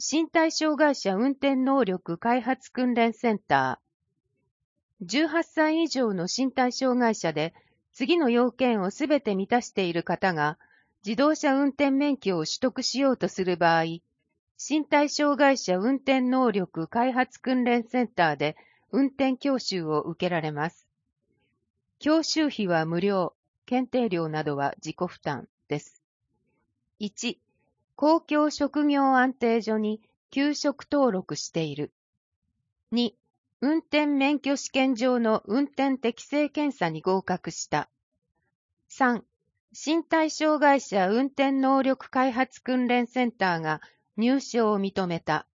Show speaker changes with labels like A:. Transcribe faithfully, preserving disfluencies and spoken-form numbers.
A: 身体障害者運転能力開発訓練センター。じゅうはっさい以上の身体障害者で、次の要件をすべて満たしている方が、自動車運転免許を取得しようとする場合、身体障害者運転能力開発訓練センターで運転教習を受けられます。教習費は無料、検定料などは自己負担です。いち、公共職業安定所に休職登録している。に、運転免許試験場の運転適正検査に合格した。さん、身体障害者運転能力開発訓練センターが入賞を認めた。